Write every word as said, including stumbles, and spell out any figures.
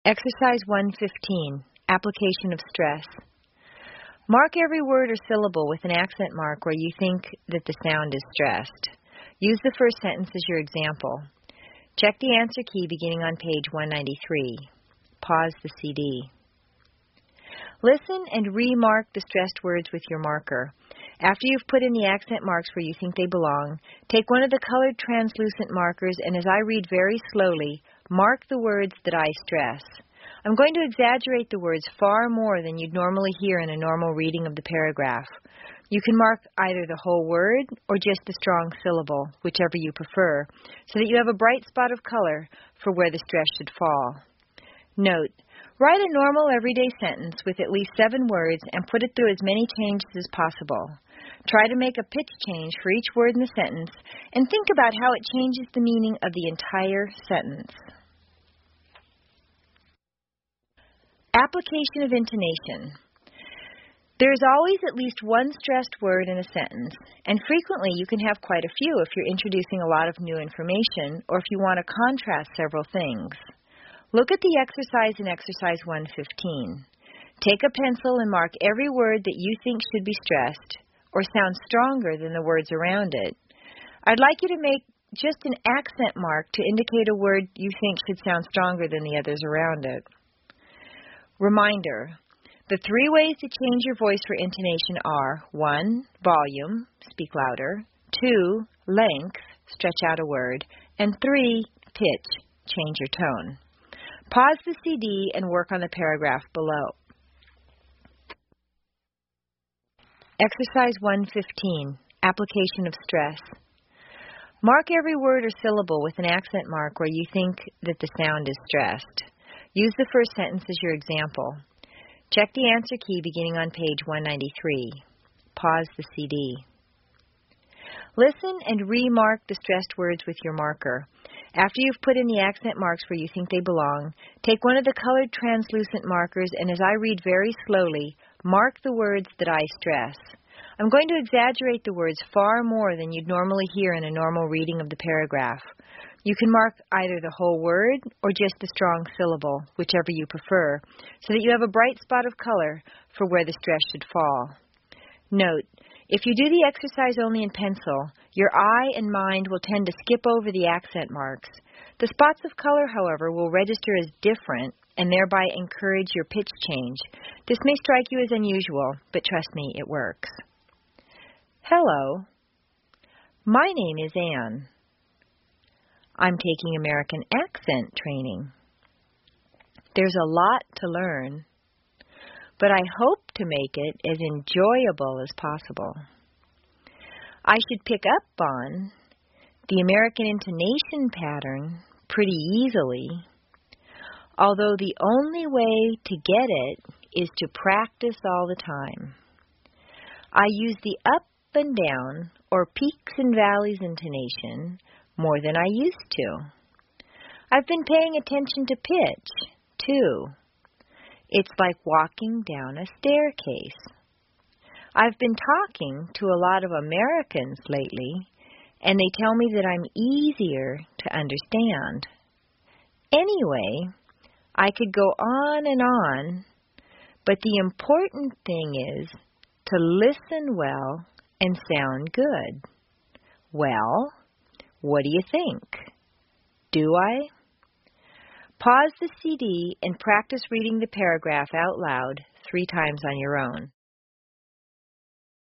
Exercise one fifteen, Application of Stress. Mark every word or syllable with an accent mark where you think that the sound is stressed. Use the first sentence as your example. Check the answer key beginning on page one ninety-three. Pause the C D. Listen and remark the stressed words with your marker. After you've put in the accent marks where you think they belong, take one of the colored translucent markers and as I read very slowly, mark the words that I stress. I'm going to exaggerate the words far more than you'd normally hear in a normal reading of the paragraph. You can mark either the whole word or just the strong syllable, whichever you prefer, so that you have a bright spot of color for where the stress should fall. Note, write a normal everyday sentence with at least seven words and put it through as many changes as possible. Try to make a pitch change for each word in the sentence and think about how it changes the meaning of the entire sentence. Application of intonation. There is always at least one stressed word in a sentence, and frequently you can have quite a few if you're introducing a lot of new information or if you want to contrast several things. Look at the exercise in Exercise one fifteen. Take a pencil and mark every word that you think should be stressed or sound stronger than the words around it. I'd like you to make just an accent mark to indicate a word you think should sound stronger than the others around it. Reminder, the three ways to change your voice for intonation are one, volume, speak louder, two, length, stretch out a word, and three, pitch, change your tone. Pause the C D and work on the paragraph below. Exercise one fifteen, Application of Stress. Mark every word or syllable with an accent mark where you think that the sound is stressed. Use the first sentence as your example. Check the answer key beginning on page one ninety-three. Pause the C D. Listen and remark the stressed words with your marker. After you've put in the accent marks where you think they belong, take one of the colored translucent markers and as I read very slowly, mark the words that I stress. I'm going to exaggerate the words far more than you'd normally hear in a normal reading of the paragraph. You can mark either the whole word or just the strong syllable, whichever you prefer, so that you have a bright spot of color for where the stress should fall. Note, if you do the exercise only in pencil, your eye and mind will tend to skip over the accent marks. The spots of color, however, will register as different and thereby encourage your pitch change. This may strike you as unusual, but trust me, it works. Hello, my name is Anne. I'm taking American accent training. There's a lot to learn, but I hope to make it as enjoyable as possible. I should pick up on the American intonation pattern pretty easily, although the only way to get it is to practice all the time. I use the up and down or peaks and valleys intonation more than I used to. I've been paying attention to pitch, too. It's like walking down a staircase. I've been talking to a lot of Americans lately, and they tell me that I'm easier to understand. Anyway, I could go on and on, but the important thing is to listen well and sound good. Well, what do you think? Do I? Pause the C D and practice reading the paragraph out loud three times on your own.